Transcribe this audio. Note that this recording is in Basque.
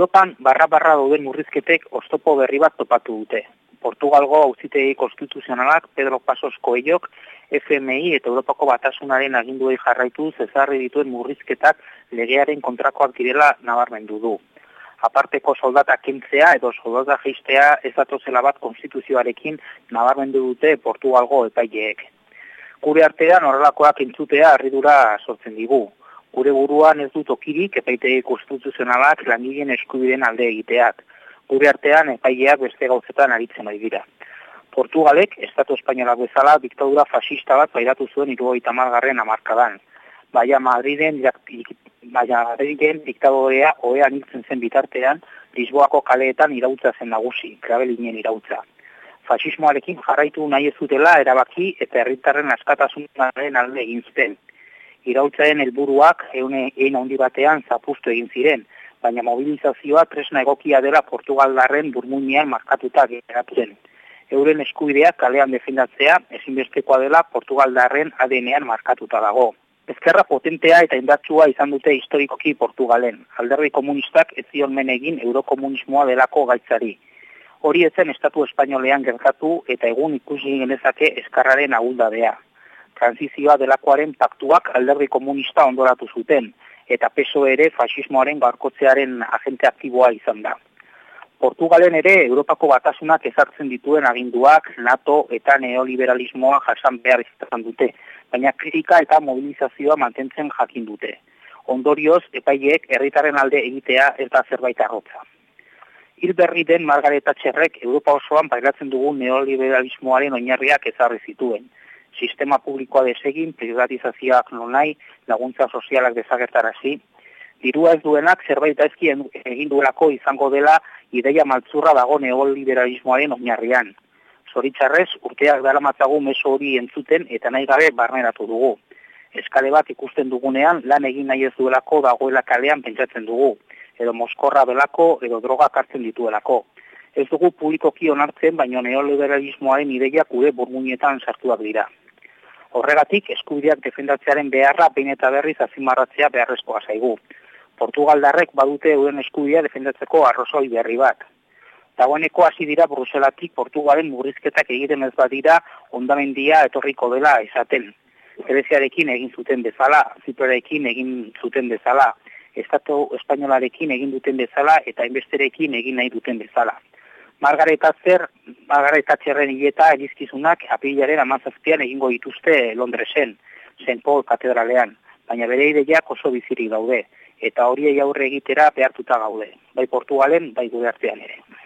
Europan barra dauden murrizketek oztopo berri bat topatu dute. Portugalgo auzitegi konstituzionalak Pedro Passos Coellok FMI eta Europako Batasunaren aginduei jarraituz ezarri dituen murrizketak legearen kontrakoak direla nabarmendu du. Aparteko soldata kentzea edo soldata jaistea ez datozela bat konstituzioarekin nabarmendu dute Portugalgo epaileek. Gure artean horrelakoak entzutea harridura sortzen digu. Gure buruan ez du tokirik epaitegi konstituzionalak langileen eskubideen alde egiteak. Gure artean epaileak beste gauzetan aritzen ari dira. Portugalek, Estatu Espainolak bezala, diktadura fascista bat pairatu zuen 70. hamarkadan. Baina Madriden diktadorea ohean hiltzen zen bitartean, Lisboako kaleetan irautza zen nagusi, Krabelinen irautza. Fasismoarekin jarraitu nahi ez zutela erabaki eta herritarren askatasunaren alde egin zuten. Irautzaren helburuak hein handi batean zapuztu egin ziren, baina mobilizazioa tresna egokia dela Portugaldarren burmuinean markatuta geratu zen. Euren eskubideak kalean defendatzea ezinbestekoa dela Portugaldarren ADN-ean markatuta dago. Ezkerra potentea eta indartsua izan dute historikoki Portugalen. Alderdi komunistak ez zion men egin eurokomunismoa delako gaitzari. Hori ezen Estatu Espainolean gertatu eta egun ikusi genezake ezkerraren ahuldadea. Transizioa delakoaren paktuak alderdi komunista ondoratu zuten, eta PSOE ere fasismoaren gaurkotzearen agente aktiboa izan da. Portugalen ere Europako Batasunak ezartzen dituen aginduak, NATO eta neoliberalismoa jasan behar izan dute, baina kritika eta mobilizazioa mantentzen jakin dute. Ondorioz, epaileek herritarren alde egitea ez da zerbait arrotza. Hil berri den Margaret Thatcherrek Europa osoan pairatzen dugun neoliberalismoaren oinarriak ezarri zituen. Sistema publikoa desegin, privatizazioak nonai, laguntza sozialak desagertarazi. Dirua ez duenak zerbait gaizki egin duelako izango dela ideia maltzurra dago neoliberalismoaren oinarrian. Zoritxarrez, urteak daramatzagu mezu hori entzuten eta nahi gabe barneratu dugu. Eskale bat ikusten dugunean lan egin nahi ez duelako dagoela kalean pentsatzen dugu, edo mozkorra belako edo drogak hartzen dituelako. Ez dugu publikoki onartzen, baina neoliberalismoaren ideia gure burmuinetan sartuak dira. Horregatik, eskubideak defendatzearen beharra behin eta berriz azpimarratzea beharrezkoa zaigu. Portugaldarrek badute euren eskubidea defendatzeko arrazoi berri bat. Dagoeneko hasi dira Bruselatik Portugalen murrizketak egiten ez badira hondamendia etorriko dela esaten. Greziarekin egin zuten bezala, Ziprerekin egin zuten bezala, Estatu Espainolarekin egin duten bezala eta hainbesterekin egin nahi duten bezala. Margaret Thatcherren hileta elizkizunak apirilaren 17an egingo dituzte Londresen, St. Paul katedralean, baina bere ideiak oso bizirik daude, eta horiei aurre egitera behartuta gaude, bai Portugalen, bai gure artean ere.